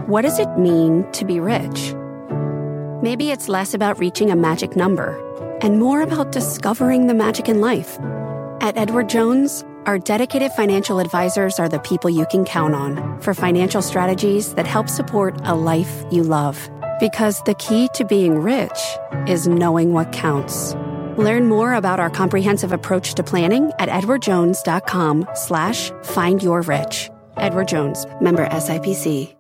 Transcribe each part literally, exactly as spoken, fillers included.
what does it mean to be rich? Maybe it's less about reaching a magic number and more about discovering the magic in life. At Edward Jones, our dedicated financial advisors are the people you can count on for financial strategies that help support a life you love. Because the key to being rich is knowing what counts. Learn more about our comprehensive approach to planning at edwardjones.com slash find your rich. Edward Jones, member S I P C.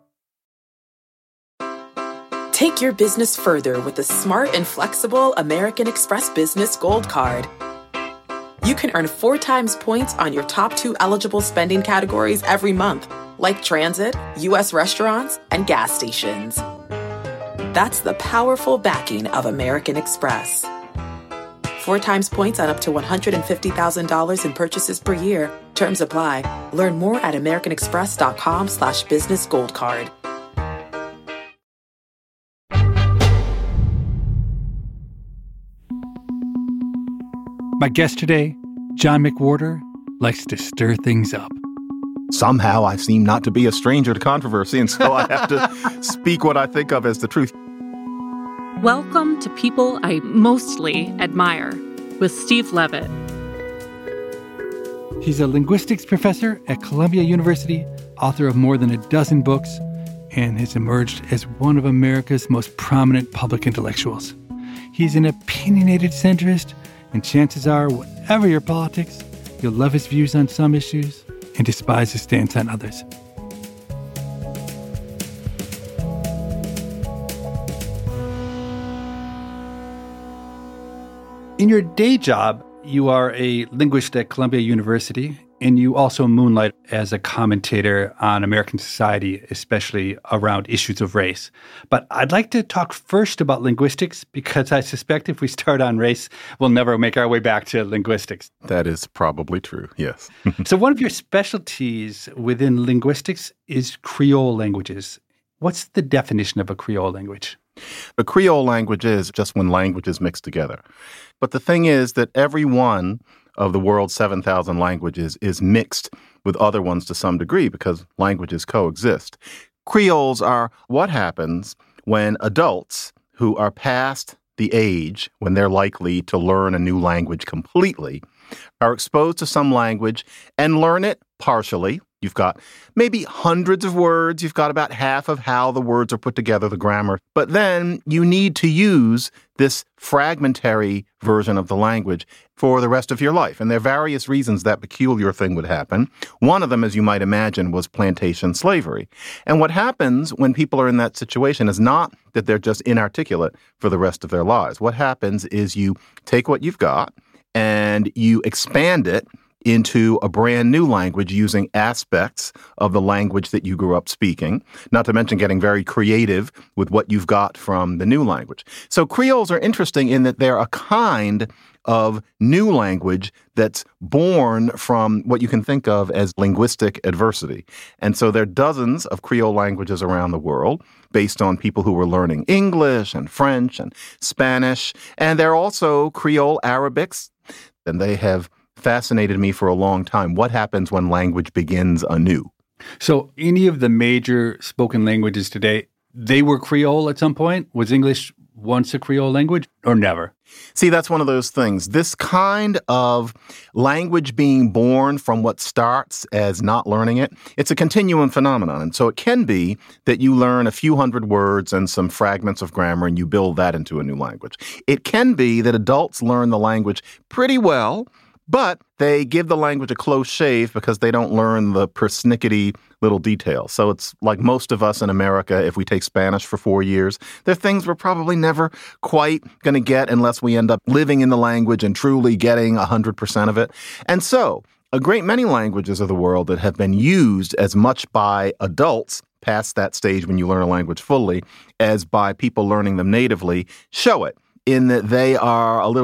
Take your business further with the smart and flexible American Express Business Gold Card. You can earn four times points on your top two eligible spending categories every month, like transit, U S restaurants, and gas stations. That's the powerful backing of American Express. Four times points on up to one hundred fifty thousand dollars in purchases per year. Terms apply. Learn more at americanexpress.com slash business gold card. My guest today, John McWhorter, likes to stir things up. Somehow I seem not to be a stranger to controversy, and so I have to speak what I think of as the truth. Welcome to People I Mostly Admire with Steve Levitt. He's a linguistics professor at Columbia University, author of more than a dozen books, and has emerged as one of America's most prominent public intellectuals. He's an opinionated centrist, and chances are, whatever your politics, you'll love his views on some issues and despise his stance on others. In your day job, you are a linguist at Columbia University, and you also moonlight as a commentator on American society, especially around issues of race. But I'd like to talk first about linguistics, because I suspect if we start on race, we'll never make our way back to linguistics. That is probably true, yes. So one of your specialties within linguistics is Creole languages. What's the definition of a Creole language? A Creole language is just when languages mix together. But the thing is that every one of the world's seven thousand languages is mixed with other ones to some degree because languages coexist. Creoles are what happens when adults who are past the age when they're likely to learn a new language completely are exposed to some language and learn it partially. You've got maybe hundreds of words. You've got about half of how the words are put together, the grammar. But then you need to use this fragmentary version of the language for the rest of your life. And there are various reasons that peculiar thing would happen. One of them, as you might imagine, was plantation slavery. And what happens when people are in that situation is not that they're just inarticulate for the rest of their lives. What happens is you take what you've got and you expand it into a brand new language using aspects of the language that you grew up speaking, not to mention getting very creative with what you've got from the new language. So Creoles are interesting in that they're a kind of new language that's born from what you can think of as linguistic adversity. And so there are dozens of Creole languages around the world based on people who were learning English and French and Spanish. And there are also Creole Arabics, and they have fascinated me for a long time. What happens when language begins anew? So any of the major spoken languages today, they were Creole at some point? Was English once a Creole language or never? See, that's one of those things. This kind of language being born from what starts as not learning it, it's a continuum phenomenon. And so it can be that you learn a few hundred words and some fragments of grammar and you build that into a new language. It can be that adults learn the language pretty well, but they give the language a close shave because they don't learn the persnickety little details. So it's like most of us in America, if we take Spanish for four years, there are things we're probably never quite going to get unless we end up living in the language and truly getting one hundred percent of it. And so a great many languages of the world that have been used as much by adults past that stage when you learn a language fully as by people learning them natively show it in that they are a little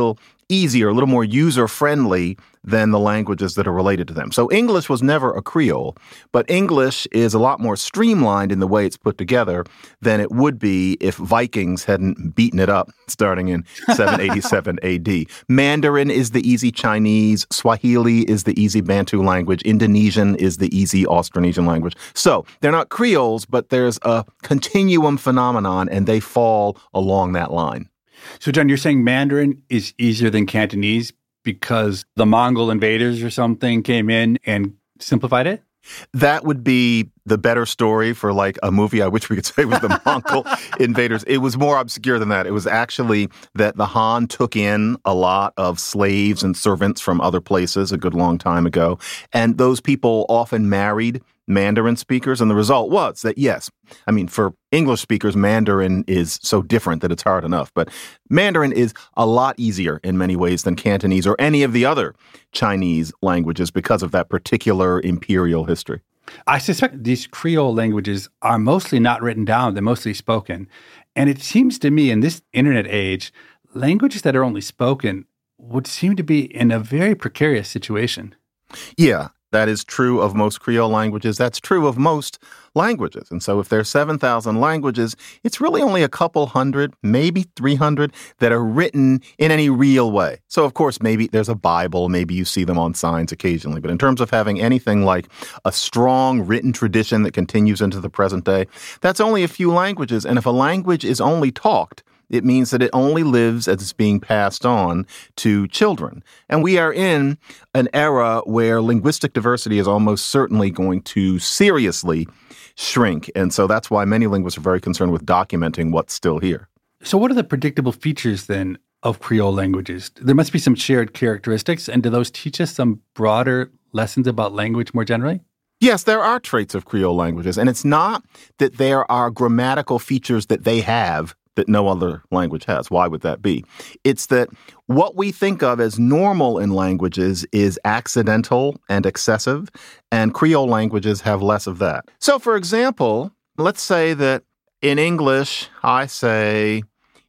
easier, a little more user-friendly than the languages that are related to them. So English was never a Creole, but English is a lot more streamlined in the way it's put together than it would be if Vikings hadn't beaten it up starting in seven eighty-seven A D. Mandarin is the easy Chinese. Swahili is the easy Bantu language. Indonesian is the easy Austronesian language. So they're not Creoles, but there's a continuum phenomenon, and they fall along that line. So, John, you're saying Mandarin is easier than Cantonese because the Mongol invaders or something came in and simplified it? That would be the better story for like a movie I wish we could say was the Mongol invaders. It was more obscure than that. It was actually that the Han took in a lot of slaves and servants from other places a good long time ago. And those people often married Mandarin speakers. And the result was that, yes, I mean, for English speakers, Mandarin is so different that it's hard enough. But Mandarin is a lot easier in many ways than Cantonese or any of the other Chinese languages because of that particular imperial history. I suspect these Creole languages are mostly not written down. They're mostly spoken. And it seems to me in this internet age, languages that are only spoken would seem to be in a very precarious situation. Yeah. That is true of most Creole languages. That's true of most languages. And so if there's seven thousand languages, it's really only a couple hundred, maybe three hundred that are written in any real way. So, of course, maybe there's a Bible. Maybe you see them on signs occasionally. But in terms of having anything like a strong written tradition that continues into the present day, that's only a few languages. And if a language is only talked, it means that it only lives as it's being passed on to children. And we are in an era where linguistic diversity is almost certainly going to seriously shrink. And so that's why many linguists are very concerned with documenting what's still here. So what are the predictable features then of Creole languages? There must be some shared characteristics. And do those teach us some broader lessons about language more generally? Yes, there are traits of Creole languages. And it's not that there are grammatical features that they have that no other language has. Why would that be? It's that what we think of as normal in languages is accidental and excessive, and Creole languages have less of that. So, for example, let's say that in English, I say,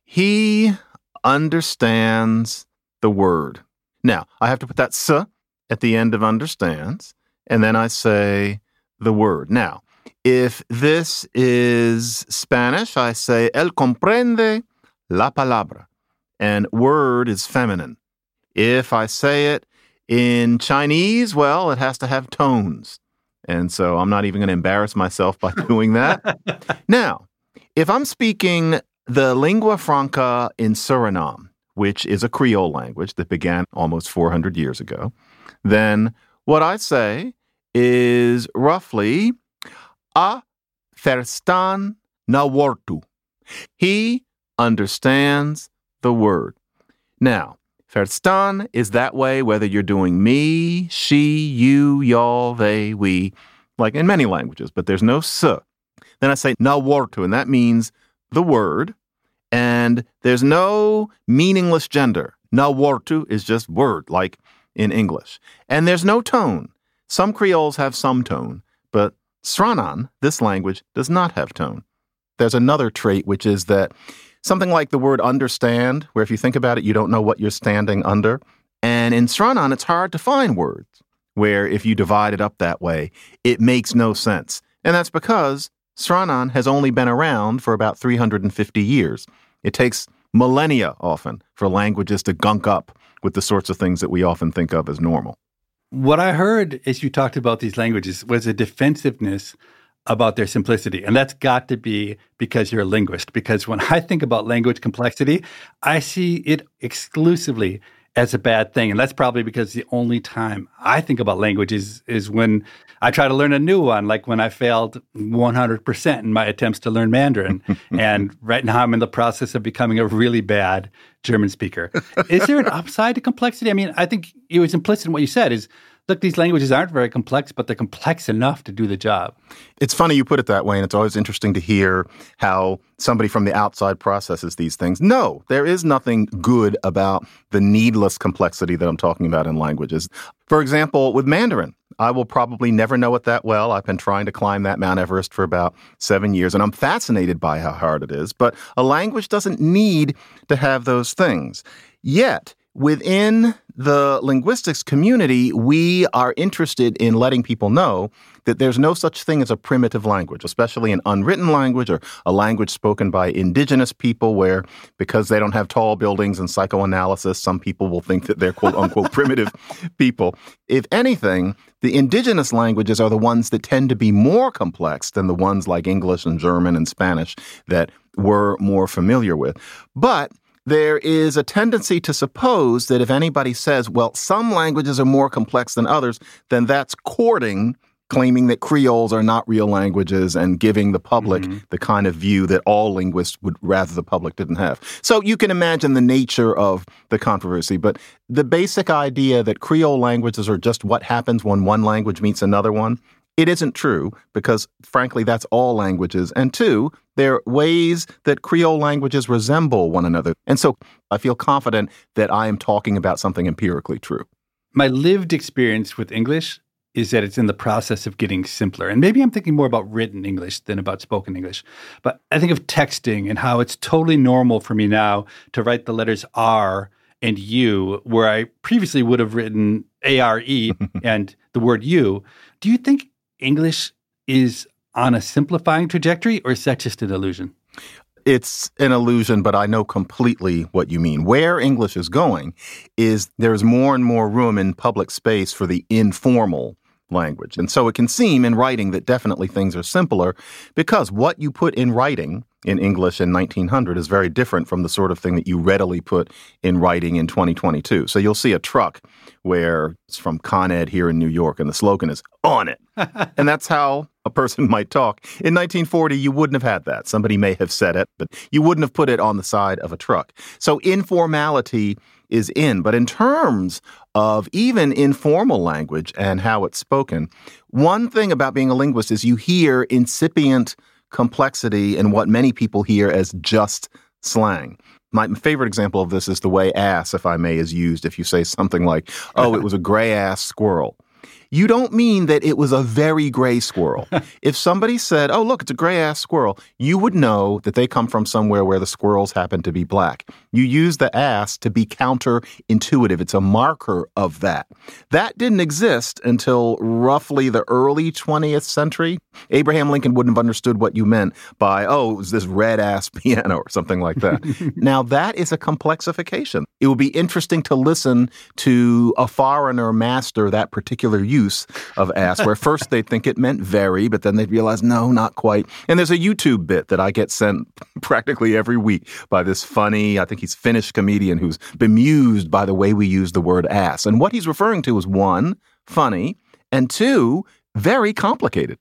he understands the word. Now, I have to put that s at the end of understands, and then I say the word. Now, if this is Spanish, I say, él comprende la palabra. And word is feminine. If I say it in Chinese, well, it has to have tones. And so I'm not even going to embarrass myself by doing that. Now, if I'm speaking the lingua franca in Suriname, which is a Creole language that began almost four hundred years ago, then what I say is roughly a verstaan na woord. He understands the word. Now, verstaan is that way whether you're doing me, she, you, y'all, they, we, like in many languages, but there's no s. Then I say na woord, and that means the word, and there's no meaningless gender. Na woord is just word, like in English. And there's no tone. Some Creoles have some tone, but Sranan, this language, does not have tone. There's another trait, which is that something like the word understand, where if you think about it, you don't know what you're standing under. And in Sranan, it's hard to find words, where if you divide it up that way, it makes no sense. And that's because Sranan has only been around for about three hundred fifty years. It takes millennia often for languages to gunk up with the sorts of things that we often think of as normal. What I heard as you talked about these languages was a defensiveness about their simplicity. And that's got to be because you're a linguist. Because when I think about language complexity, I see it exclusively as a bad thing. And that's probably because the only time I think about language is, is when I try to learn a new one, like when I failed one hundred percent in my attempts to learn Mandarin. And right now I'm in the process of becoming a really bad German speaker. Is there an upside to complexity? I mean, I think it was implicit in what you said is, look, these languages aren't very complex, but they're complex enough to do the job. It's funny you put it that way, and it's always interesting to hear how somebody from the outside processes these things. No, there is nothing good about the needless complexity that I'm talking about in languages. For example, with Mandarin, I will probably never know it that well. I've been trying to climb that Mount Everest for about seven years, and I'm fascinated by how hard it is. But a language doesn't need to have those things. Yet, within the linguistics community, we are interested in letting people know that there's no such thing as a primitive language, especially an unwritten language or a language spoken by indigenous people where, because they don't have tall buildings and psychoanalysis, some people will think that they're quote unquote primitive people. If anything, the indigenous languages are the ones that tend to be more complex than the ones like English and German and Spanish that we're more familiar with. But there is a tendency to suppose that if anybody says, well, some languages are more complex than others, then that's courting, claiming that Creoles are not real languages and giving the public mm-hmm. the kind of view that all linguists would rather the public didn't have. So you can imagine the nature of the controversy. But the basic idea that Creole languages are just what happens when one language meets another one, it isn't true because, frankly, that's all languages. And two, there are ways that Creole languages resemble one another. And so I feel confident that I am talking about something empirically true. My lived experience with English is that it's in the process of getting simpler. And maybe I'm thinking more about written English than about spoken English. But I think of texting and how it's totally normal for me now to write the letters R and U, where I previously would have written A R E and the word you. Do you think English is on a simplifying trajectory, or is that just an illusion? It's an illusion, but I know completely what you mean. Where English is going is there's more and more room in public space for the informal language. And so it can seem in writing that definitely things are simpler because what you put in writing in English in nineteen hundred is very different from the sort of thing that you readily put in writing in twenty twenty-two. So you'll see a truck where it's from Con Ed here in New York and the slogan is "On it." And that's how a person might talk. In nineteen forty, you wouldn't have had that. Somebody may have said it, but you wouldn't have put it on the side of a truck. So informality is in. But in terms of even informal language and how it's spoken, one thing about being a linguist is you hear incipient complexity in what many people hear as just slang. My favorite example of this is the way ass, if I may, is used if you say something like, oh, it was a gray ass squirrel. You don't mean that it was a very gray squirrel. If somebody said, oh, look, it's a gray-ass squirrel, you would know that they come from somewhere where the squirrels happen to be black. You use the ass to be counterintuitive. It's a marker of that. That didn't exist until roughly the early twentieth century. Abraham Lincoln wouldn't have understood what you meant by, oh, it was this red-ass piano or something like that. Now, that is a complexification. It would be interesting to listen to a foreigner master that particular use of ass, where first they'd think it meant very, but then they'd realize, no, not quite. And there's a YouTube bit that I get sent practically every week by this funny, I think he's Finnish comedian who's bemused by the way we use the word ass. And what he's referring to is one, funny, and two, very complicated.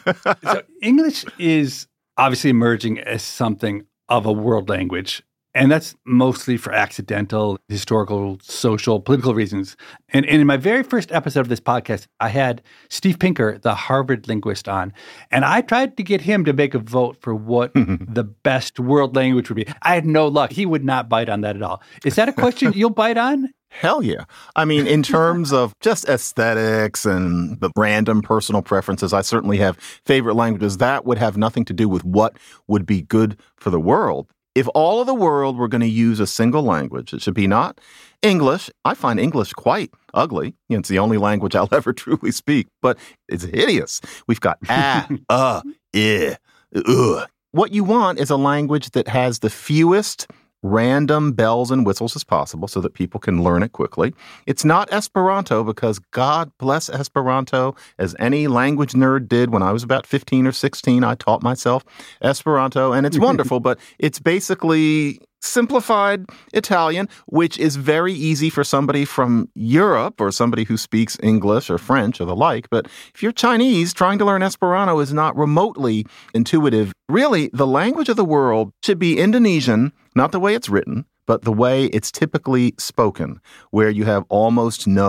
So English is obviously emerging as something of a world language. And that's mostly for accidental, historical, social, political reasons. And, and in my very first episode of this podcast, I had Steve Pinker, the Harvard linguist, on. And I tried to get him to make a vote for what the best world language would be. I had no luck. He would not bite on that at all. Is that a question you'll bite on? Hell yeah. I mean, in terms of just aesthetics and the random personal preferences, I certainly have favorite languages. That would have nothing to do with what would be good for the world. If all of the world were going to use a single language, it should be not English. I find English quite ugly. You know, it's the only language I'll ever truly speak, but it's hideous. We've got ah, uh, eh, ugh. What you want is a language that has the fewest random bells and whistles as possible so that people can learn it quickly. It's not Esperanto because God bless Esperanto. As any language nerd did when I was about fifteen or sixteen, I taught myself Esperanto, and it's wonderful, but it's basically simplified Italian, which is very easy for somebody from Europe or somebody who speaks English or French or the like. But if you're Chinese, trying to learn Esperanto is not remotely intuitive. Really, the language of the world should be Indonesian, not the way it's written, but the way it's typically spoken, where you have almost no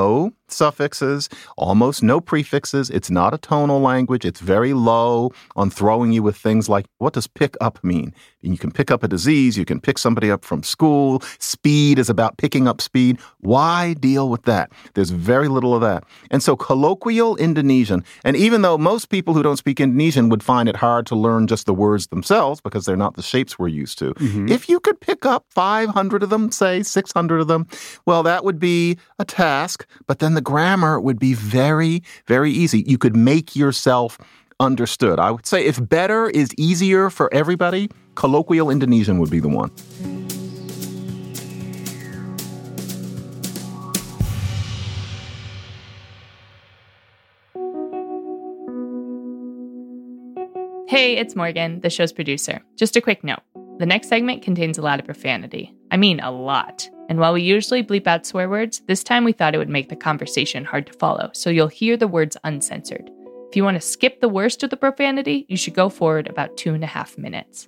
suffixes, almost no prefixes. It's not a tonal language. It's very low on throwing you with things like, what does pick up mean? And you can pick up a disease. You can pick somebody up from school. Speed is about picking up speed. Why deal with that? There's very little of that. And so colloquial Indonesian, and even though most people who don't speak Indonesian would find it hard to learn just the words themselves because they're not the shapes we're used to, mm-hmm. if you could pick up five hundred of them, say six hundred of them, well, that would be a task, but then the grammar would be very, very easy. You could make yourself understood. I would say if better is easier for everybody, colloquial Indonesian would be the one. Hey, it's Morgan, the show's producer. Just a quick note. The next segment contains a lot of profanity. I mean, a lot. And while we usually bleep out swear words, this time we thought it would make the conversation hard to follow, so you'll hear the words uncensored. If you want to skip the worst of the profanity, you should go forward about two and a half minutes.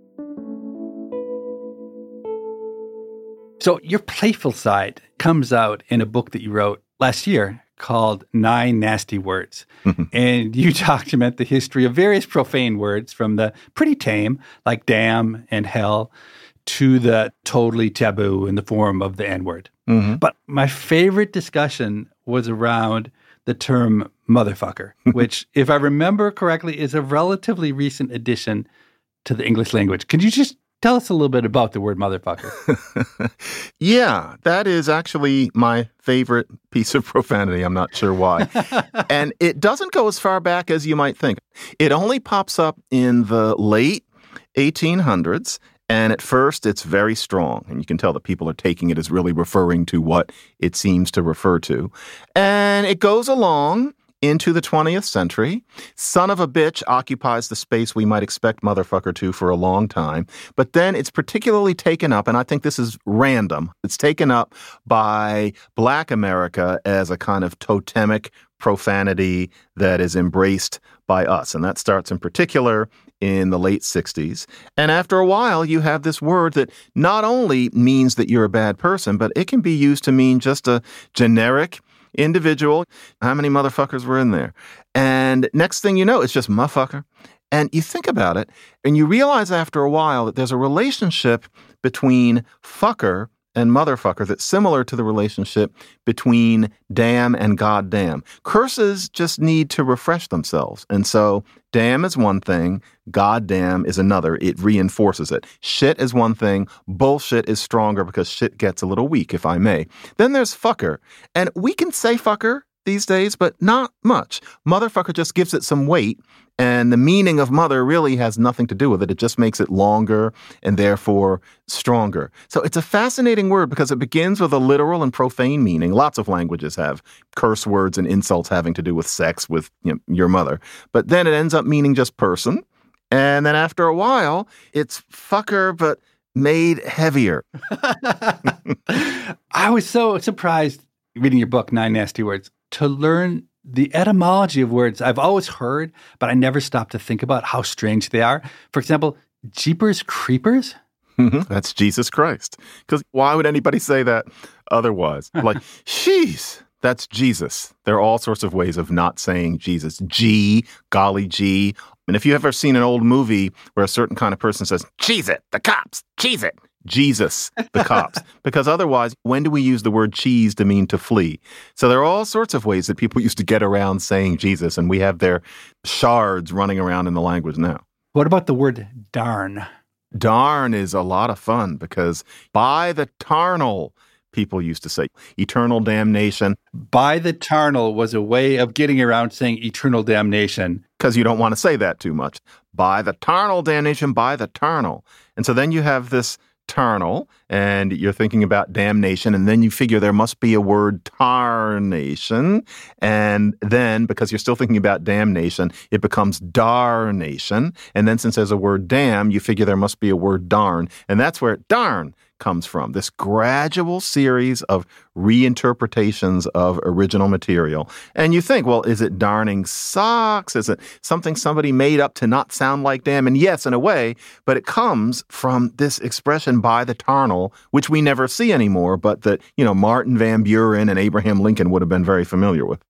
So your playful side comes out in a book that you wrote last year called Nine Nasty Words. Mm-hmm. And you document the history of various profane words from the pretty tame, like damn and hell, to the totally taboo in the form of the N-word. Mm-hmm. But my favorite discussion was around the term motherfucker, which, if I remember correctly, is a relatively recent addition to the English language. Can you just tell us a little bit about the word motherfucker? Yeah, that is actually my favorite piece of profanity. I'm not sure why. And it doesn't go as far back as you might think. It only pops up in the late eighteen hundreds. And at first, it's very strong. And you can tell that people are taking it as really referring to what it seems to refer to. And it goes along into the twentieth century. Son of a bitch occupies the space we might expect motherfucker to for a long time. But then it's particularly taken up, and I think this is random, it's taken up by Black America as a kind of totemic profanity that is embraced by us. And that starts in particular in the late sixties. And after a while, you have this word that not only means that you're a bad person, but it can be used to mean just a generic individual. How many motherfuckers were in there? And next thing you know, it's just motherfucker. And you think about it, and you realize after a while that there's a relationship between fucker and motherfucker that's similar to the relationship between damn and goddamn. Curses just need to refresh themselves. And so damn is one thing, goddamn is another. It reinforces it. Shit is one thing, bullshit is stronger because shit gets a little weak, if I may. Then there's fucker. And we can say fucker these days, but not much. Motherfucker just gives it some weight, and the meaning of mother really has nothing to do with it. It just makes it longer and therefore stronger. So it's a fascinating word because it begins with a literal and profane meaning. Lots of languages have curse words and insults having to do with sex with, you know, your mother. But then it ends up meaning just person. And then after a while, it's fucker, but made heavier. I was so surprised reading your book, Nine Nasty Words, to learn the etymology of words I've always heard, but I never stopped to think about how strange they are. For example, Jeepers Creepers? Mm-hmm. That's Jesus Christ. Because why would anybody say that otherwise? Like, jeez, that's Jesus. There are all sorts of ways of not saying Jesus. G, golly gee. And if you've ever seen an old movie where a certain kind of person says, cheese it, the cops, cheese it. Jesus, the cops. Because otherwise, when do we use the word cheese to mean to flee? So there are all sorts of ways that people used to get around saying Jesus, and we have their shards running around in the language now. What about the word darn? Darn is a lot of fun because by the tarnal, people used to say eternal damnation. By the tarnal was a way of getting around saying eternal damnation. Because you don't want to say that too much. By the tarnal damnation, by the tarnal. And so then you have this tarnal, and you're thinking about damnation, and then you figure there must be a word tarnation, and then, because you're still thinking about damnation, it becomes darnation, and then since there's a word damn, you figure there must be a word darn, and that's where darn comes from, this gradual series of reinterpretations of original material. And you think, well, is it darning socks? Is it something somebody made up to not sound like them? And yes, in a way, but it comes from this expression by the Tarnal, which we never see anymore, but that, you know, Martin Van Buren and Abraham Lincoln would have been very familiar with.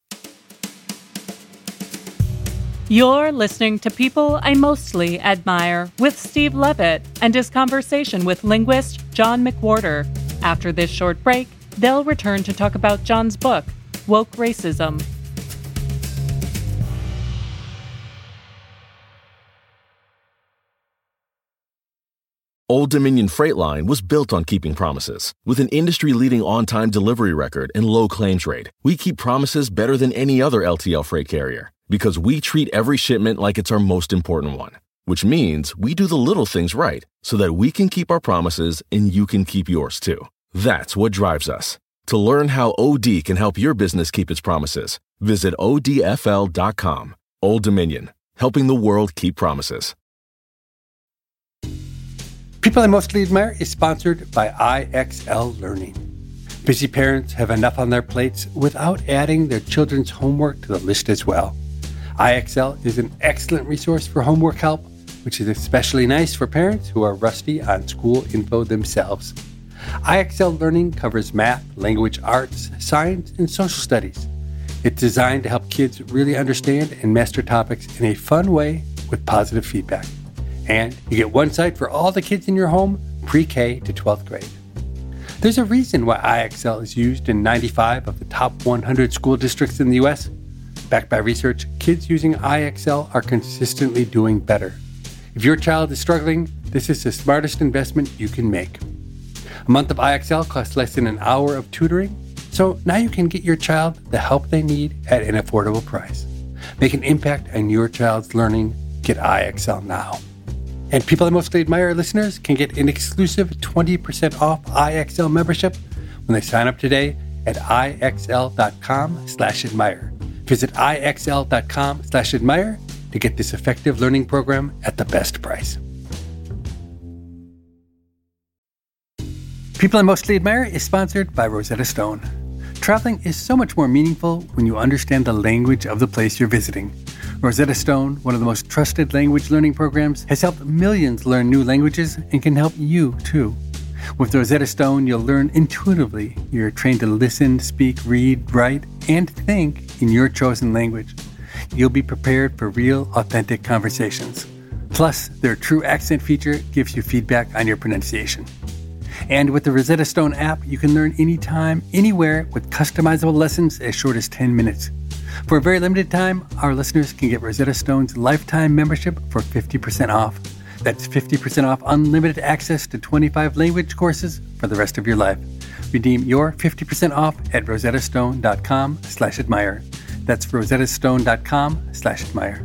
You're listening to People I Mostly Admire with Steve Levitt and his conversation with linguist John McWhorter. After this short break, they'll return to talk about John's book, Woke Racism. Old Dominion Freight Line was built on keeping promises. With an industry-leading on-time delivery record and low claims rate, we keep promises better than any other L T L freight carrier. Because we treat every shipment like it's our most important one. Which means we do the little things right so that we can keep our promises and you can keep yours too. That's what drives us. To learn how O D can help your business keep its promises, visit O D F L dot com. Old Dominion, helping the world keep promises. People I Mostly Admire is sponsored by I X L Learning. Busy parents have enough on their plates without adding their children's homework to the list as well. I X L is an excellent resource for homework help, which is especially nice for parents who are rusty on school info themselves. I X L Learning covers math, language arts, science, and social studies. It's designed to help kids really understand and master topics in a fun way with positive feedback. And you get one site for all the kids in your home, pre-K to twelfth grade. There's a reason why I X L is used in ninety-five of the top one hundred school districts in the U S. Backed by research, kids using I X L are consistently doing better. If your child is struggling, this is the smartest investment you can make. A month of I X L costs less than an hour of tutoring, so now you can get your child the help they need at an affordable price. Make an impact on your child's learning. Get I X L now. And People I Mostly Admire listeners can get an exclusive twenty percent off I X L membership when they sign up today at IXL.com slash admire. Visit IXL.com slash admire to get this effective learning program at the best price. People I Mostly Admire is sponsored by Rosetta Stone. Traveling is so much more meaningful when you understand the language of the place you're visiting. Rosetta Stone, one of the most trusted language learning programs, has helped millions learn new languages and can help you too. With Rosetta Stone, you'll learn intuitively. You're trained to listen, speak, read, write, and think in your chosen language. You'll be prepared for real, authentic conversations. Plus, their True Accent feature gives you feedback on your pronunciation. And with the Rosetta Stone app, you can learn anytime, anywhere with customizable lessons as short as ten minutes. For a very limited time, our listeners can get Rosetta Stone's lifetime membership for fifty percent off. That's fifty percent off unlimited access to twenty-five language courses for the rest of your life. Redeem your fifty percent off at rosettastone.com slash admire. That's rosettastone.com slash admire.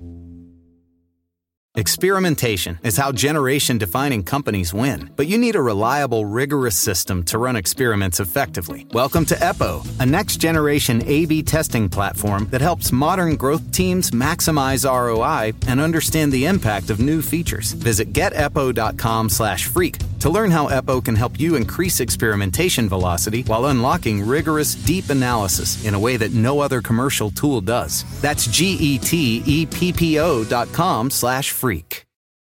Experimentation is how generation-defining companies win. But you need a reliable, rigorous system to run experiments effectively. Welcome to Eppo, a next-generation A B testing platform that helps modern growth teams maximize R O I and understand the impact of new features. Visit geteppo.com slash freak to learn how Eppo can help you increase experimentation velocity while unlocking rigorous, deep analysis in a way that no other commercial tool does. That's G-E-T-E-P-P-O dot com slash freak.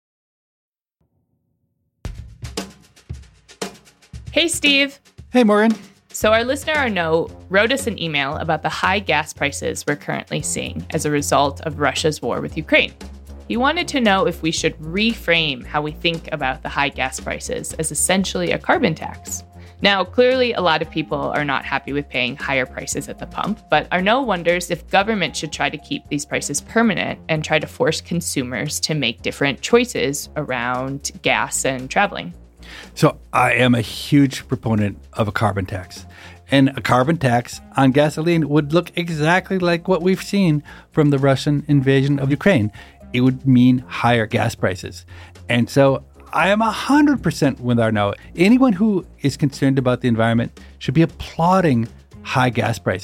Hey, Steve. Hey, Morgan. So our listener Arnaud wrote us an email about the high gas prices we're currently seeing as a result of Russia's war with Ukraine. He wanted to know if we should reframe how we think about the high gas prices as essentially a carbon tax. Now, clearly, a lot of people are not happy with paying higher prices at the pump, but Arnaud wonders if government should try to keep these prices permanent and try to force consumers to make different choices around gas and traveling. So I am a huge proponent of a carbon tax. And a carbon tax on gasoline would look exactly like what we've seen from the Russian invasion of Ukraine. It would mean higher gas prices. And so I am one hundred percent with Arnaud. Anyone who is concerned about the environment should be applauding high gas prices.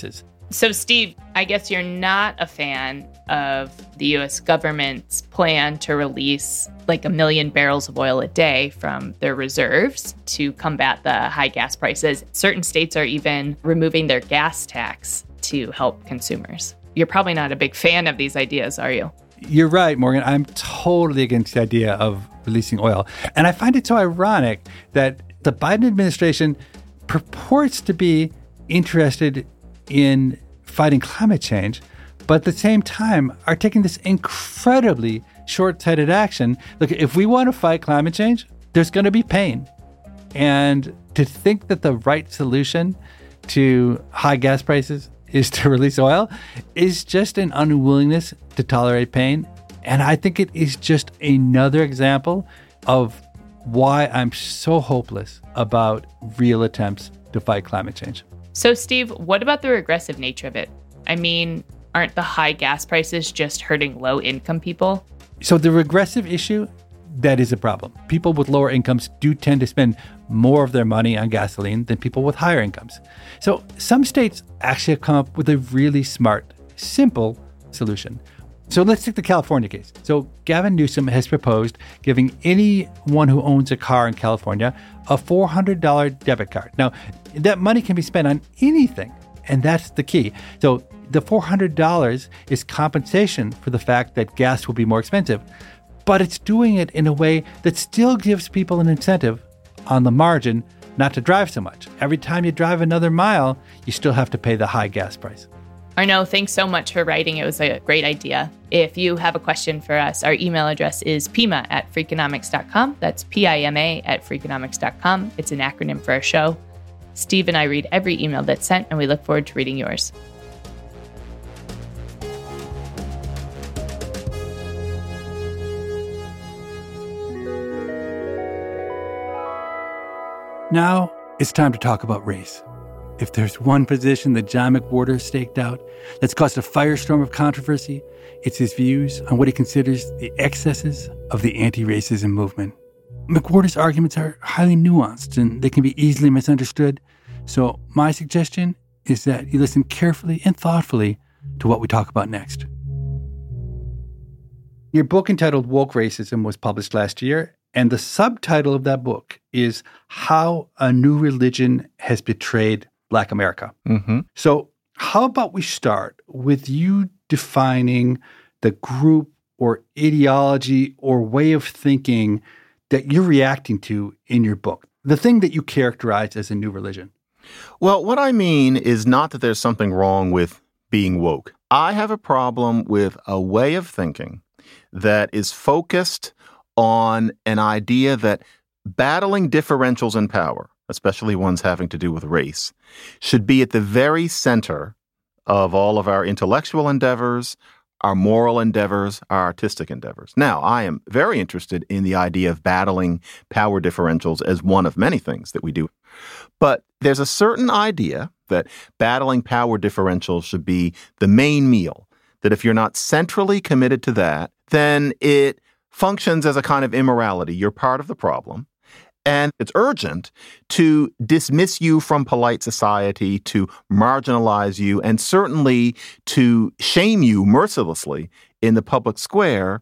So, Steve, I guess you're not a fan of the U S government's plan to release like a million barrels of oil a day from their reserves to combat the high gas prices. Certain states are even removing their gas tax to help consumers. You're probably not a big fan of these ideas, are you? You're right, Morgan. I'm totally against the idea of releasing oil. And I find it so ironic that the Biden administration purports to be interested in fighting climate change, but at the same time are taking this incredibly short-sighted action. Look, if we want to fight climate change, there's going to be pain. And to think that the right solution to high gas prices is to release oil is just an unwillingness to tolerate pain. And I think it is just another example of why I'm so hopeless about real attempts to fight climate change. So, Steve, what about the regressive nature of it? I mean, aren't the high gas prices just hurting low-income people? So the regressive issue, that is a problem. People with lower incomes do tend to spend more of their money on gasoline than people with higher incomes. So some states actually have come up with a really smart, simple solution. So let's take the California case. So Gavin Newsom has proposed giving anyone who owns a car in California a four hundred dollars debit card. Now, that money can be spent on anything, and that's the key. So the four hundred dollars is compensation for the fact that gas will be more expensive, but it's doing it in a way that still gives people an incentive on the margin not to drive so much. Every time you drive another mile, you still have to pay the high gas price. Arnaud, thanks so much for writing. It was a great idea. If you have a question for us, our email address is pima at freakonomics dot com. That's P I M A at freakonomics dot com. It's an acronym for our show. Steve and I read every email that's sent, and we look forward to reading yours. Now it's time to talk about race. If there's one position that John McWhorter staked out that's caused a firestorm of controversy, it's his views on what he considers the excesses of the anti-racism movement. McWhorter's arguments are highly nuanced and they can be easily misunderstood. So my suggestion is that you listen carefully and thoughtfully to what we talk about next. Your book entitled Woke Racism was published last year, and the subtitle of that book is How a New Religion Has Betrayed Black America. Mm-hmm. So how about we start with you defining the group or ideology or way of thinking that you're reacting to in your book, the thing that you characterize as a new religion? Well, what I mean is not that there's something wrong with being woke. I have a problem with a way of thinking that is focused on an idea that battling differentials in power, especially ones having to do with race, should be at the very center of all of our intellectual endeavors, our moral endeavors, our artistic endeavors. Now, I am very interested in the idea of battling power differentials as one of many things that we do. But there's a certain idea that battling power differentials should be the main meal, that if you're not centrally committed to that, then it functions as a kind of immorality. You're part of the problem. And it's urgent to dismiss you from polite society, to marginalize you, and certainly to shame you mercilessly in the public square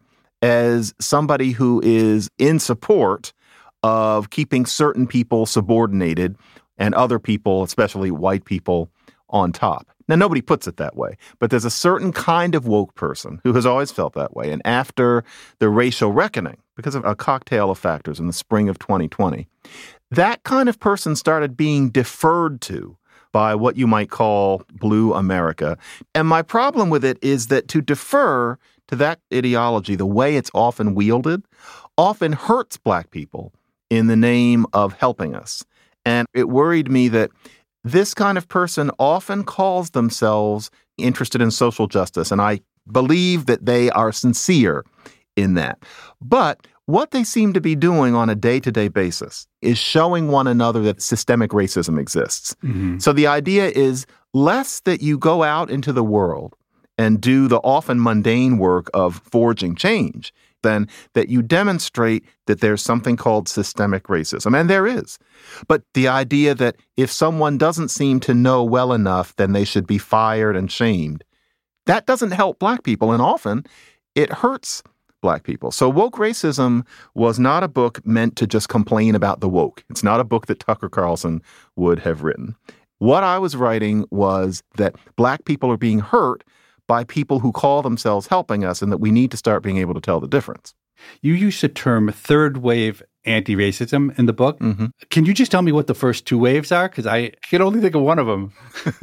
as somebody who is in support of keeping certain people subordinated and other people, especially white people, on top. Now, nobody puts it that way, but there's a certain kind of woke person who has always felt that way. And after the racial reckoning, because of a cocktail of factors in the spring of twenty twenty, that kind of person started being deferred to by what you might call Blue America. And my problem with it is that to defer to that ideology, the way it's often wielded, often hurts Black people in the name of helping us. And it worried me that this kind of person often calls themselves interested in social justice, and I believe that they are sincere in that. But what they seem to be doing on a day-to-day basis is showing one another that systemic racism exists. Mm-hmm. So the idea is less that you go out into the world and do the often mundane work of forging change then that you demonstrate that there's something called systemic racism. And there is. But the idea that if someone doesn't seem to know well enough, then they should be fired and shamed, that doesn't help Black people. And often it hurts Black people. So Woke Racism was not a book meant to just complain about the woke. It's not a book that Tucker Carlson would have written. What I was writing was that Black people are being hurt by people who call themselves helping us, and that we need to start being able to tell the difference. You use the term third wave anti-racism in the book. Mm-hmm. Can you just tell me what the first two waves are? Because I can only think of one of them.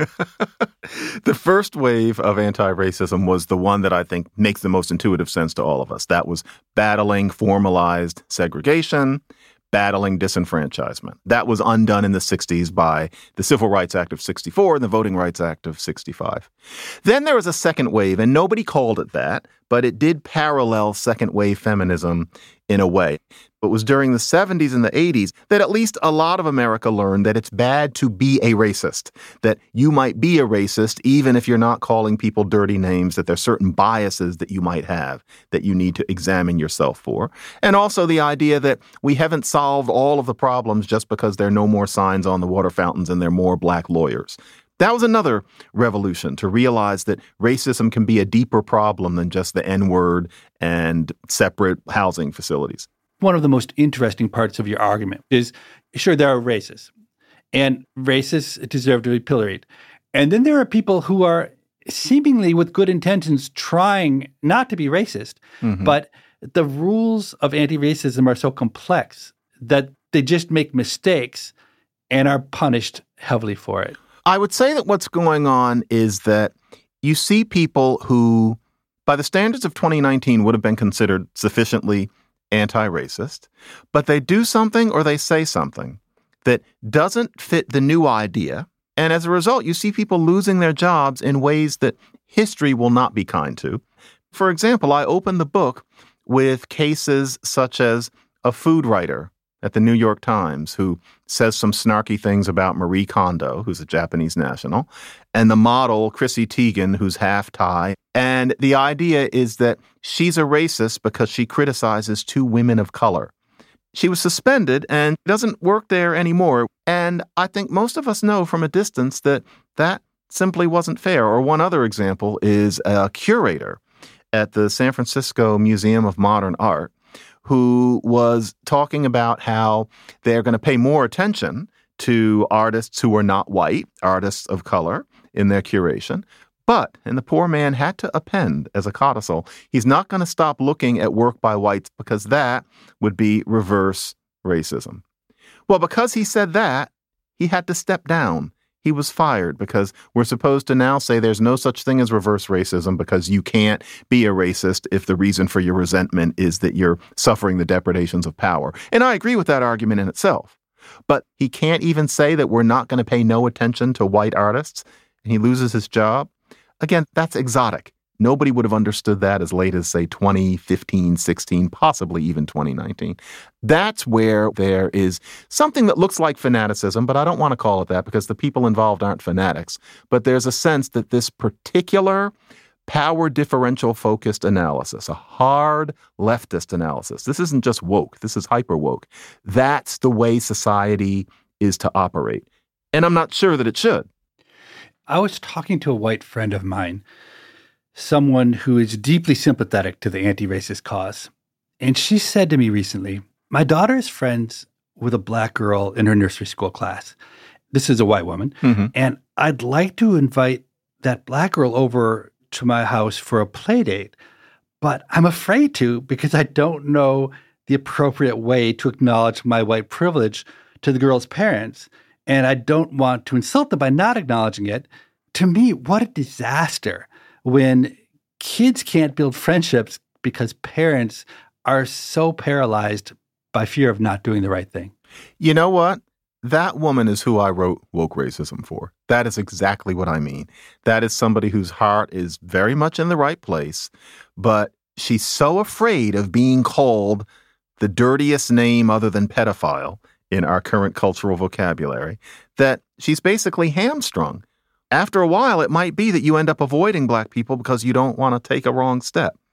The first wave of anti-racism was the one that I think makes the most intuitive sense to all of us. That was battling formalized segregation, battling disenfranchisement. That was undone in the sixties by the Civil Rights Act of sixty-four and the Voting Rights Act of sixty-five. Then there was a second wave, and nobody called it that, but it did parallel second wave feminism in a way. It was during the seventies and the eighties that at least a lot of America learned that it's bad to be a racist, that you might be a racist even if you're not calling people dirty names, that there's certain biases that you might have that you need to examine yourself for. And also the idea that we haven't solved all of the problems just because there are no more signs on the water fountains and there are more Black lawyers. That was another revolution, to realize that racism can be a deeper problem than just the N-word and separate housing facilities. One of the most interesting parts of your argument is, sure, there are racists, and racists deserve to be pilloried. And then there are people who are seemingly with good intentions trying not to be racist, mm-hmm. but the rules of anti-racism are so complex that they just make mistakes and are punished heavily for it. I would say that what's going on is that you see people who, by the standards of twenty nineteen, would have been considered sufficiently anti-racist, but they do something or they say something that doesn't fit the new idea. And as a result, you see people losing their jobs in ways that history will not be kind to. For example, I opened the book with cases such as a food writer at the New York Times who says some snarky things about Marie Kondo, who's a Japanese national, and the model, Chrissy Teigen, who's half Thai. And the idea is that she's a racist because she criticizes two women of color. She was suspended and doesn't work there anymore. And I think most of us know from a distance that that simply wasn't fair. Or one other example is a curator at the San Francisco Museum of Modern Art who was talking about how they're going to pay more attention to artists who are not white, artists of color, in their curation. But, and the poor man had to append as a codicil, he's not going to stop looking at work by whites because that would be reverse racism. Well, because he said that, he had to step down. He was fired because we're supposed to now say there's no such thing as reverse racism because you can't be a racist if the reason for your resentment is that you're suffering the depredations of power. And I agree with that argument in itself. But he can't even say that we're not going to pay no attention to white artists and he loses his job. Again, that's exotic. Nobody would have understood that as late as, say, twenty fifteen, sixteen, possibly even twenty nineteen. That's where there is something that looks like fanaticism, but I don't want to call it that because the people involved aren't fanatics. But there's a sense that this particular power differential focused analysis, a hard leftist analysis, this isn't just woke, this is hyper woke. That's the way society is to operate. And I'm not sure that it should. I was talking to a white friend of mine, someone who is deeply sympathetic to the anti-racist cause. And she said to me recently, my daughter is friends with a Black girl in her nursery school class. This is a white woman. Mm-hmm. And I'd like to invite that Black girl over to my house for a play date, but I'm afraid to because I don't know the appropriate way to acknowledge my white privilege to the girl's parents. And I don't want to insult them by not acknowledging it. To me, what a disaster when kids can't build friendships because parents are so paralyzed by fear of not doing the right thing. You know what? That woman is who I wrote Woke Racism for. That is exactly what I mean. That is somebody whose heart is very much in the right place, but she's so afraid of being called the dirtiest name other than pedophile in our current cultural vocabulary, that she's basically hamstrung. After a while, it might be that you end up avoiding Black people because you don't want to take a wrong step.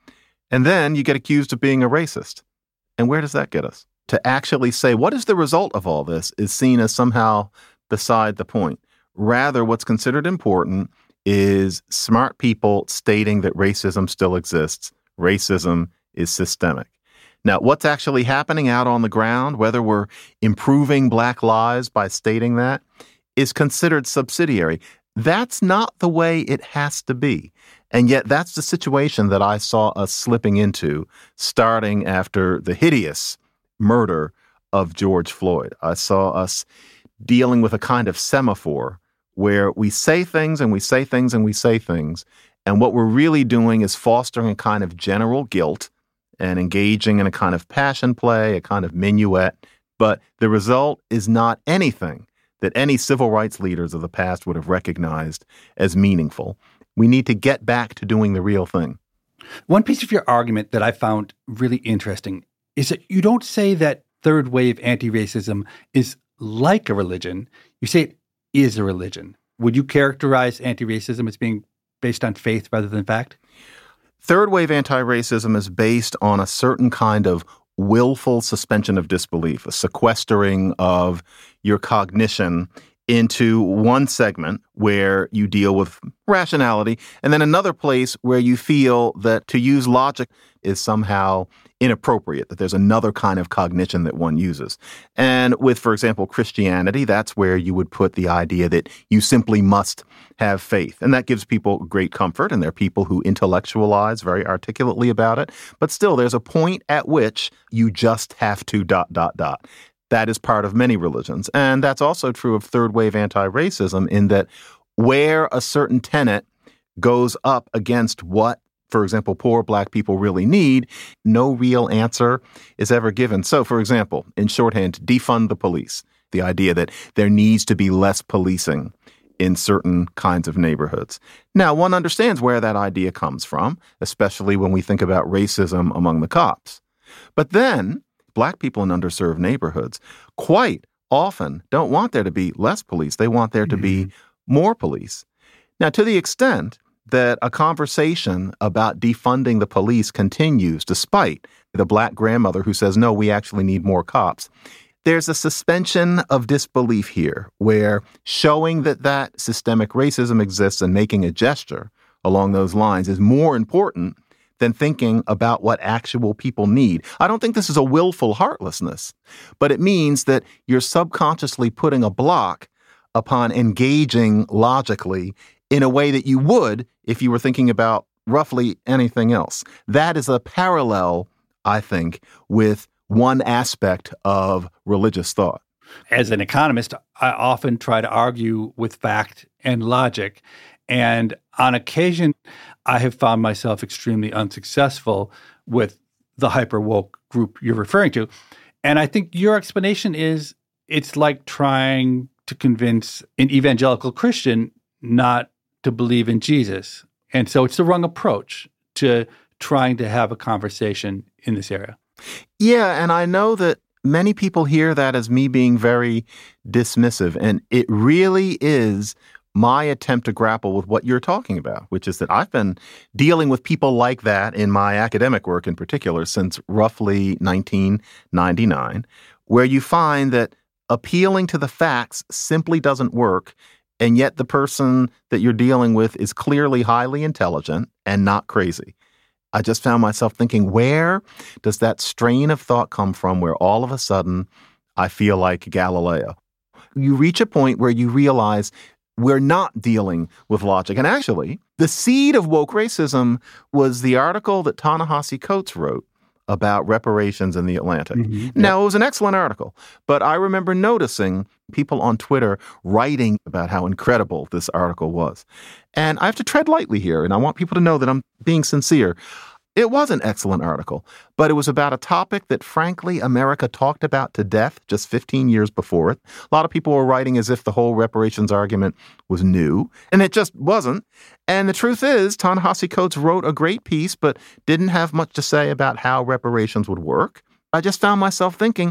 And then you get accused of being a racist. And where does that get us? To actually say what is the result of all this is seen as somehow beside the point. Rather, what's considered important is smart people stating that racism still exists. Racism is systemic. Now, what's actually happening out on the ground, whether we're improving Black lives by stating that, is considered subsidiary. That's not the way it has to be. And yet that's the situation that I saw us slipping into starting after the hideous murder of George Floyd. I saw us dealing with a kind of semaphore where we say things and we say things and we say things. And what we're really doing is fostering a kind of general guilt and engaging in a kind of passion play, a kind of minuet. But the result is not anything that any civil rights leaders of the past would have recognized as meaningful. We need to get back to doing the real thing. One piece of your argument that I found really interesting is that you don't say that third wave anti-racism is like a religion. You say it is a religion. Would you characterize anti-racism as being based on faith rather than fact? Third wave anti-racism is based on a certain kind of willful suspension of disbelief, a sequestering of your cognition into one segment where you deal with rationality, and then another place where you feel that to use logic is somehow inappropriate, that there's another kind of cognition that one uses. And with, for example, Christianity, that's where you would put the idea that you simply must have faith. And that gives people great comfort, and there are people who intellectualize very articulately about it. But still, there's a point at which you just have to dot, dot, dot. That is part of many religions. And that's also true of third wave anti-racism in that where a certain tenet goes up against what, for example, poor Black people really need, no real answer is ever given. So, for example, in shorthand, defund the police, the idea that there needs to be less policing in certain kinds of neighborhoods. Now, one understands where that idea comes from, especially when we think about racism among the cops. But then Black people in underserved neighborhoods quite often don't want there to be less police. They want there to be more police. Now, to the extent that a conversation about defunding the police continues despite the Black grandmother who says, no, we actually need more cops, there's a suspension of disbelief here where showing that that systemic racism exists and making a gesture along those lines is more important than thinking about what actual people need. I don't think this is a willful heartlessness, but it means that you're subconsciously putting a block upon engaging logically in a way that you would if you were thinking about roughly anything else. That is a parallel, I think, with one aspect of religious thought. As an economist, I often try to argue with fact and logic. And on occasion, I have found myself extremely unsuccessful with the hyper-woke group you're referring to. And I think your explanation is it's like trying to convince an evangelical Christian not to believe in Jesus. And so it's the wrong approach to trying to have a conversation in this area. Yeah, and I know that many people hear that as me being very dismissive, and it really is my attempt to grapple with what you're talking about, which is that I've been dealing with people like that in my academic work in particular since roughly nineteen ninety-nine, where you find that appealing to the facts simply doesn't work, and yet the person that you're dealing with is clearly highly intelligent and not crazy. I just found myself thinking, where does that strain of thought come from where all of a sudden I feel like Galileo? You reach a point where you realize we're not dealing with logic. And actually, the seed of woke racism was the article that Ta-Nehisi Coates wrote about reparations in the Atlantic. Mm-hmm. Now, it was an excellent article, but I remember noticing people on Twitter writing about how incredible this article was. And I have to tread lightly here, and I want people to know that I'm being sincere. It was an excellent article, but it was about a topic that, frankly, America talked about to death just fifteen years before it. A lot of people were writing as if the whole reparations argument was new, and it just wasn't. And the truth is, Ta-Nehisi Coates wrote a great piece, but didn't have much to say about how reparations would work. I just found myself thinking,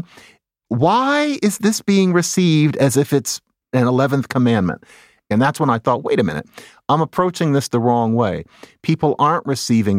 why is this being received as if it's an eleventh commandment? And that's when I thought, wait a minute, I'm approaching this the wrong way. People aren't receiving it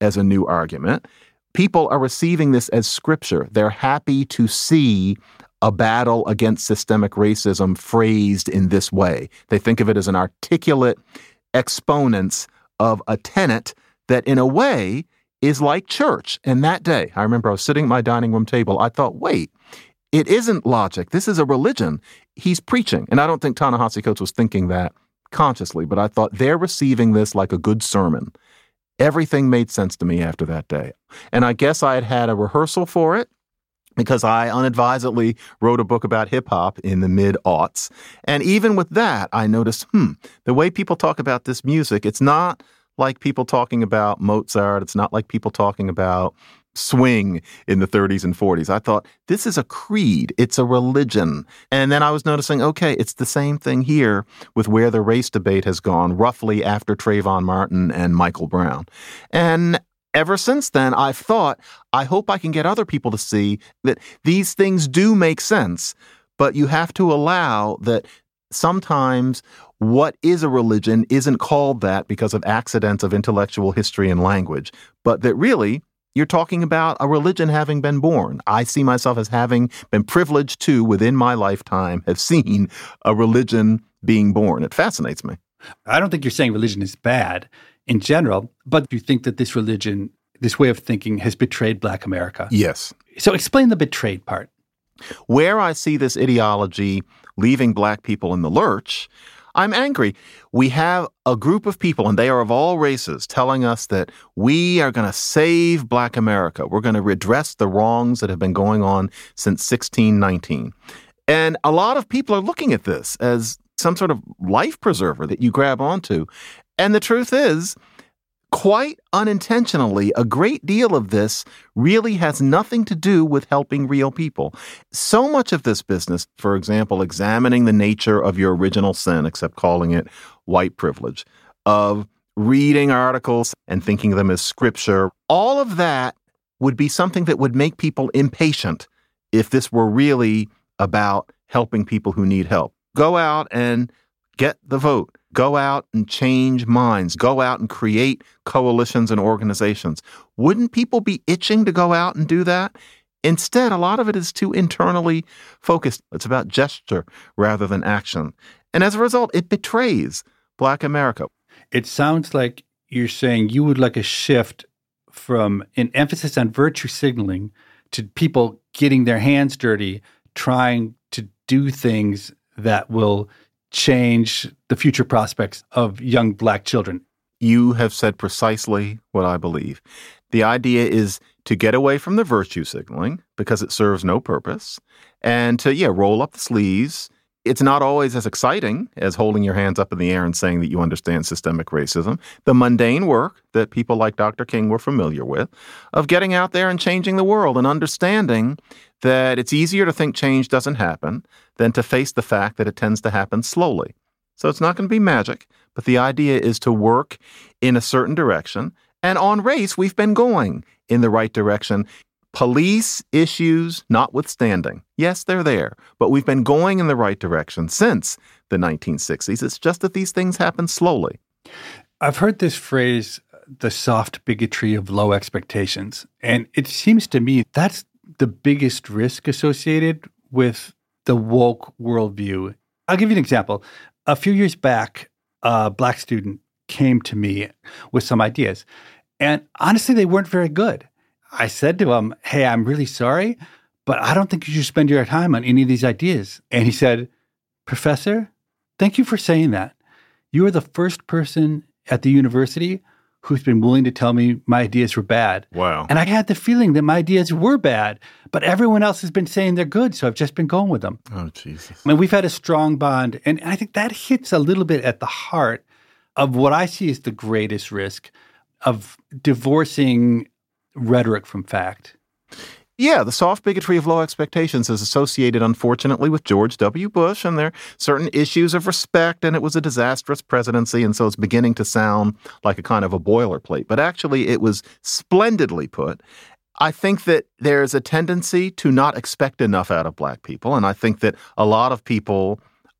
as a new argument. People are receiving this as scripture. They're happy to see a battle against systemic racism phrased in this way. They think of it as an articulate exponence of a tenet that, in a way, is like church. And that day, I remember I was sitting at my dining room table. I thought, wait, it isn't logic. This is a religion. He's preaching. And I don't think Ta-Nehisi Coates was thinking that consciously, but I thought they're receiving this like a good sermon. Everything made sense to me after that day. And I guess I had had a rehearsal for it because I unadvisedly wrote a book about hip hop in the mid-aughts. And even with that, I noticed, hmm, the way people talk about this music, it's not like people talking about Mozart. It's not like people talking about swing in the thirties and forties. I thought, this is a creed. It's a religion. And then I was noticing, okay, it's the same thing here with where the race debate has gone roughly after Trayvon Martin and Michael Brown. And ever since then, I've thought, I hope I can get other people to see that these things do make sense, but you have to allow that sometimes what is a religion isn't called that because of accidents of intellectual history and language, but that really you're talking about a religion having been born. I see myself as having been privileged to, within my lifetime, have seen a religion being born. It fascinates me. I don't think you're saying religion is bad in general, but you think that this religion, this way of thinking, has betrayed Black America. Yes. So explain the betrayed part. Where I see this ideology leaving Black people in the lurch, I'm angry. We have a group of people, and they are of all races, telling us that we are going to save Black America. We're going to redress the wrongs that have been going on since sixteen nineteen. And a lot of people are looking at this as some sort of life preserver that you grab onto. And the truth is, quite unintentionally, a great deal of this really has nothing to do with helping real people. So much of this business, for example, examining the nature of your original sin, except calling it white privilege, of reading articles and thinking of them as scripture, all of that would be something that would make people impatient if this were really about helping people who need help. Go out and get the vote. Go out and change minds. Go out and create coalitions and organizations. Wouldn't people be itching to go out and do that? Instead, a lot of it is too internally focused. It's about gesture rather than action. And as a result, it betrays Black America. It sounds like you're saying you would like a shift from an emphasis on virtue signaling to people getting their hands dirty, trying to do things that will change the future prospects of young Black children. You have said precisely what I believe. The idea is to get away from the virtue signaling because it serves no purpose, and to, yeah, roll up the sleeves. It's not always as exciting as holding your hands up in the air and saying that you understand systemic racism. The mundane work that people like Doctor King were familiar with, of getting out there and changing the world and understanding that it's easier to think change doesn't happen than to face the fact that it tends to happen slowly. So it's not going to be magic, but the idea is to work in a certain direction. And on race, we've been going in the right direction. Police issues notwithstanding. Yes, they're there, but we've been going in the right direction since the nineteen sixties. It's just that these things happen slowly. I've heard this phrase, the soft bigotry of low expectations. And it seems to me that's the biggest risk associated with the woke worldview. I'll give you an example. A few years back, a Black student came to me with some ideas. And honestly, they weren't very good. I said to him, hey, I'm really sorry, but I don't think you should spend your time on any of these ideas. And he said, Professor, thank you for saying that. You are the first person at the university who's been willing to tell me my ideas were bad. Wow. And I had the feeling that my ideas were bad, but everyone else has been saying they're good, so I've just been going with them. Oh, Jesus. I mean, we've had a strong bond, and I think that hits a little bit at the heart of what I see as the greatest risk of divorcing rhetoric from fact. Yeah, the soft bigotry of low expectations is associated, unfortunately, with George W. Bush, and there are certain issues of respect, and it was a disastrous presidency, and so it's beginning to sound like a kind of a boilerplate. But actually, it was splendidly put. I think that there's a tendency to not expect enough out of Black people, and I think that a lot of people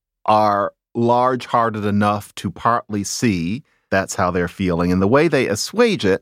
are large-hearted enough to partly see that's how they're feeling, and the way they assuage it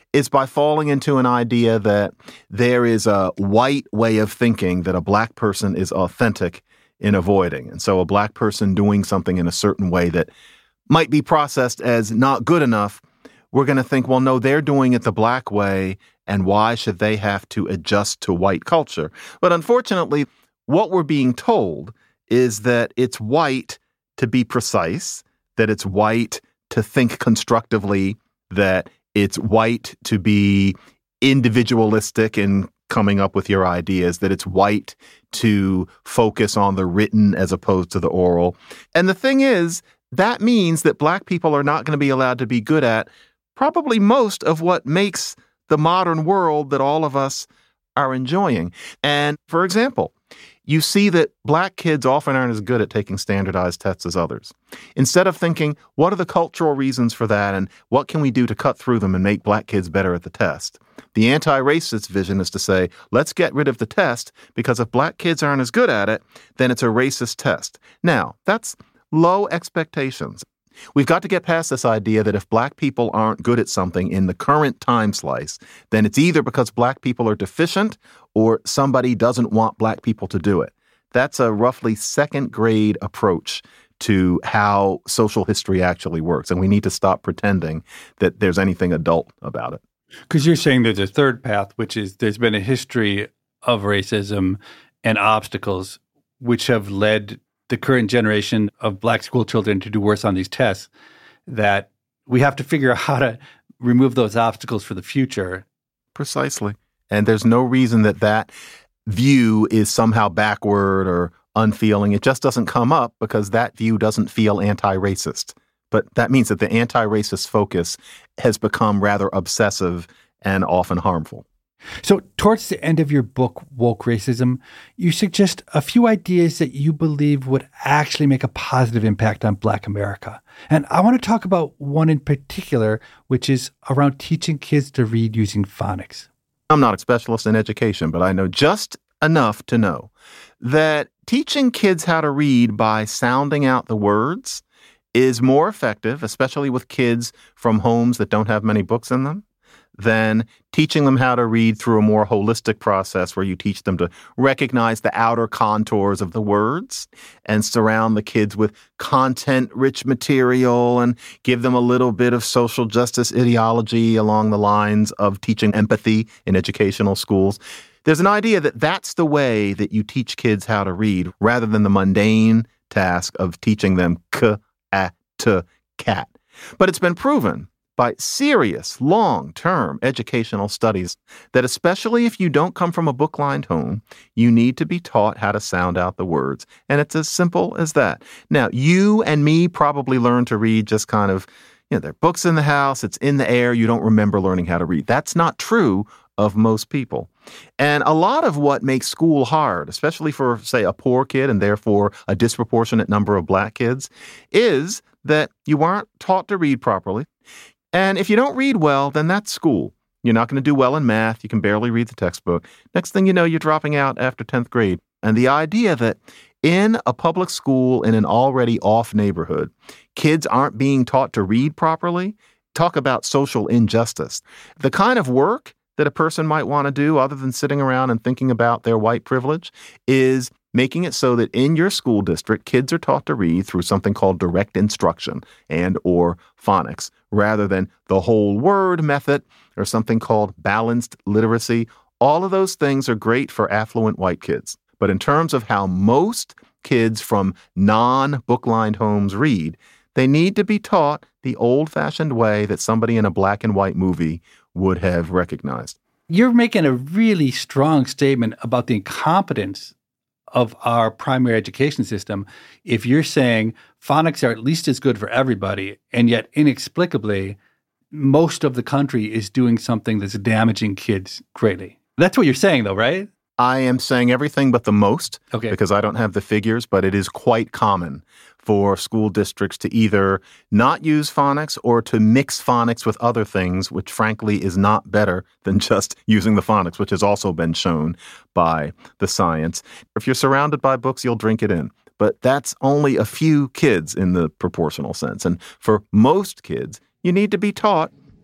is by falling into an idea that there is a white way of thinking that a black person is authentic in avoiding. And so a black person doing something in a certain way that might be processed as not good enough, we're going to think, well, no, they're doing it the black way, and why should they have to adjust to white culture? But unfortunately, what we're being told is that it's white to be precise, that it's white to think constructively, that it's white to be individualistic in coming up with your ideas, that it's white to focus on the written as opposed to the oral. And the thing is, that means that black people are not going to be allowed to be good at probably most of what makes the modern world that all of us are enjoying. And for example, you see that black kids often aren't as good at taking standardized tests as others. Instead of thinking, what are the cultural reasons for that and what can we do to cut through them and make black kids better at the test? The anti-racist vision is to say, let's get rid of the test because if black kids aren't as good at it, then it's a racist test. Now, that's low expectations. We've got to get past this idea that if black people aren't good at something in the current time slice, then it's either because black people are deficient or somebody doesn't want black people to do it. That's a roughly second grade approach to how social history actually works. And we need to stop pretending that there's anything adult about it. Because you're saying there's a third path, which is there's been a history of racism and obstacles which have led the current generation of black school children to do worse on these tests, that we have to figure out how to remove those obstacles for the future. Precisely. And there's no reason that that view is somehow backward or unfeeling. It just doesn't come up because that view doesn't feel anti-racist. But that means that the anti-racist focus has become rather obsessive and often harmful. So towards the end of your book, Woke Racism, you suggest a few ideas that you believe would actually make a positive impact on Black America. And I want to talk about one in particular, which is around teaching kids to read using phonics. I'm not a specialist in education, but I know just enough to know that teaching kids how to read by sounding out the words is more effective, especially with kids from homes that don't have many books in them, than teaching them how to read through a more holistic process where you teach them to recognize the outer contours of the words and surround the kids with content-rich material and give them a little bit of social justice ideology along the lines of teaching empathy in educational schools. There's an idea that that's the way that you teach kids how to read rather than the mundane task of teaching them k, a, t, cat. But it's been proven by serious, long-term educational studies that especially if you don't come from a book-lined home, you need to be taught how to sound out the words. And it's as simple as that. Now, you and me probably learn to read just kind of, you know, there are books in the house, it's in the air, you don't remember learning how to read. That's not true of most people. And a lot of what makes school hard, especially for, say, a poor kid and therefore a disproportionate number of black kids, is that you aren't taught to read properly. And if you don't read well, then that's school. You're not going to do well in math. You can barely read the textbook. Next thing you know, you're dropping out after tenth grade. And the idea that in a public school in an already off neighborhood, kids aren't being taught to read properly, talk about social injustice. The kind of work that a person might want to do other than sitting around and thinking about their white privilege is making it so that in your school district, kids are taught to read through something called direct instruction and or phonics, rather than the whole word method or something called balanced literacy. All of those things are great for affluent white kids. But in terms of how most kids from non-book-lined homes read, they need to be taught the old-fashioned way that somebody in a black and white movie would have recognized. You're making a really strong statement about the incompetence of our primary education system if you're saying phonics are at least as good for everybody, and yet inexplicably, most of the country is doing something that's damaging kids greatly. That's what you're saying, though, right? I am saying everything but the most, okay, because I don't have the figures, but it is quite common for school districts to either not use phonics or to mix phonics with other things, which frankly is not better than just using the phonics, which has also been shown by the science. If you're surrounded by books, you'll drink it in. But that's only a few kids in the proportional sense. And for most kids, you need to be taught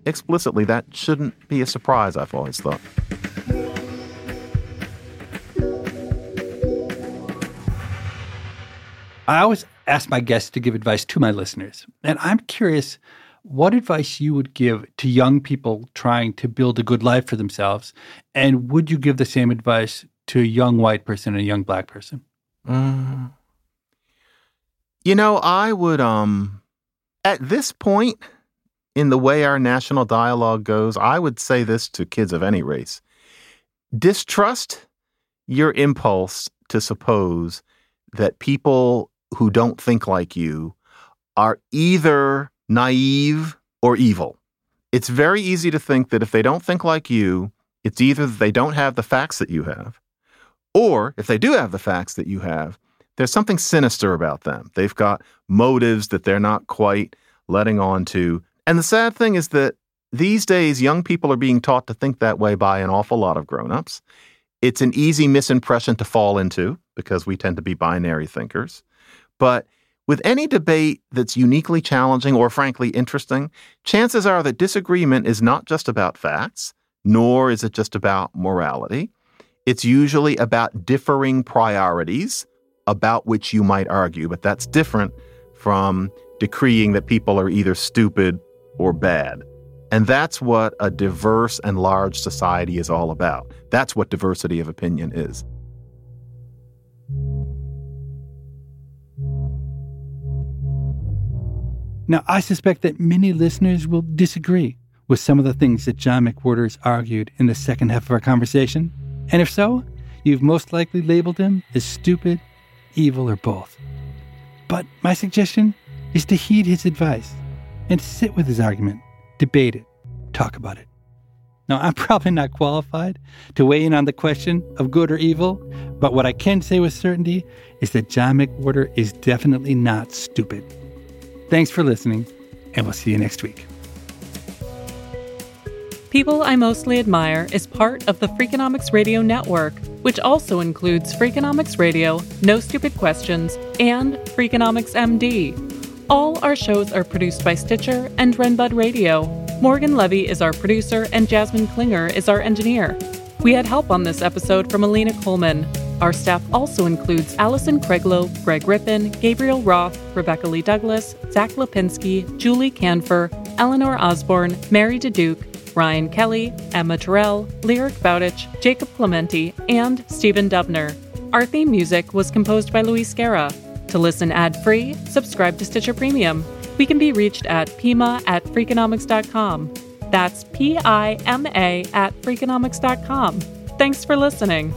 explicitly. That shouldn't be a surprise, I've always thought. I always ask my guests to give advice to my listeners. And I'm curious what advice you would give to young people trying to build a good life for themselves. And would you give the same advice to a young white person and a young black person? Mm. You know, I would, um, at this point in the way our national dialogue goes, I would say this to kids of any race. Distrust your impulse to suppose that people who don't think like you are either naive or evil. It's very easy to think that if they don't think like you, it's either that they don't have the facts that you have, or if they do have the facts that you have, there's something sinister about them. They've got motives that they're not quite letting on to. And the sad thing is that these days, young people are being taught to think that way by an awful lot of grown-ups. It's an easy misimpression to fall into because we tend to be binary thinkers. But with any debate that's uniquely challenging or frankly interesting, chances are that disagreement is not just about facts, nor is it just about morality. It's usually about differing priorities about which you might argue, but that's different from decreeing that people are either stupid or bad. And that's what a diverse and large society is all about. That's what diversity of opinion is. Now, I suspect that many listeners will disagree with some of the things that John McWhorter's argued in the second half of our conversation. And if so, you've most likely labeled him as stupid, evil, or both. But my suggestion is to heed his advice and sit with his argument, debate it, talk about it. Now, I'm probably not qualified to weigh in on the question of good or evil, but what I can say with certainty is that John McWhorter is definitely not stupid. Thanks for listening, and we'll see you next week. People I Mostly Admire is part of the Freakonomics Radio Network, which also includes Freakonomics Radio, No Stupid Questions, and Freakonomics M D. All our shows are produced by Stitcher and Renbud Radio. Morgan Levy is our producer, and Jasmine Klinger is our engineer. We had help on this episode from Alina Coleman. Our staff also includes Allison Craiglow, Greg Rippin, Gabriel Roth, Rebecca Lee Douglas, Zach Lipinski, Julie Canfer, Eleanor Osborne, Mary DeDuke, Ryan Kelly, Emma Terrell, Lyric Bowditch, Jacob Clementi, and Stephen Dubner. Our theme music was composed by Luis Guerra. To listen ad-free, subscribe to Stitcher Premium. We can be reached at pima at freakonomics dot com. That's P I M A at freakonomics dot com. Thanks for listening.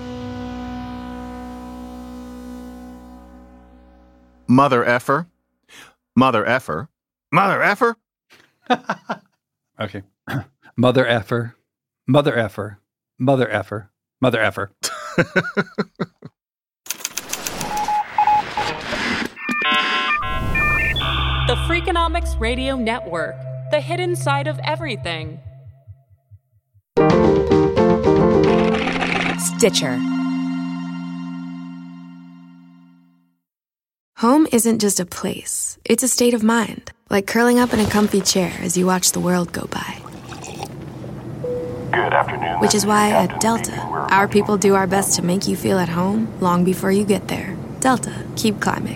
Mother effer. Mother effer. Mother effer. Okay. Mother effer. Mother effer. Mother effer. Mother effer. The Freakonomics Radio Network, the hidden side of everything. Stitcher. Home isn't just a place, it's a state of mind, like curling up in a comfy chair as you watch the world go by. Good afternoon. Which is why at Delta, our people do our best to make you feel at home long before you get there. Delta, keep climbing.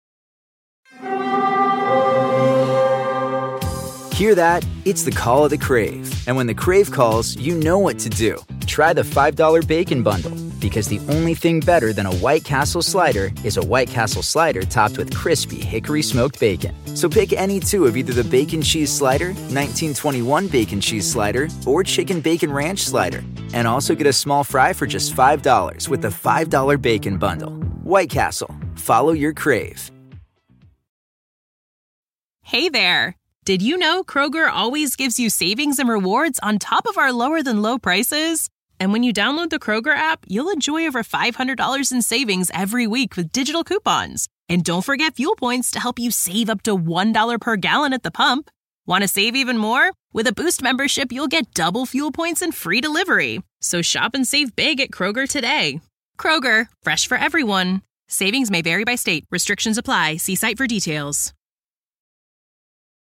Hear that? It's the call of the Crave. And when the Crave calls, you know what to do. Try the five dollar Bacon Bundle, because the only thing better than a White Castle slider is a White Castle slider topped with crispy hickory smoked bacon. So pick any two of either the Bacon Cheese Slider, nineteen twenty-one Bacon Cheese Slider, or Chicken Bacon Ranch Slider. And also get a small fry for just five dollars with the five dollar Bacon Bundle. White Castle. Follow your Crave. Hey there. Did you know Kroger always gives you savings and rewards on top of our lower-than-low prices? And when you download the Kroger app, you'll enjoy over five hundred dollars in savings every week with digital coupons. And don't forget fuel points to help you save up to one dollar per gallon at the pump. Want to save even more? With a Boost membership, you'll get double fuel points and free delivery. So shop and save big at Kroger today. Kroger, fresh for everyone. Savings may vary by state. Restrictions apply. See site for details.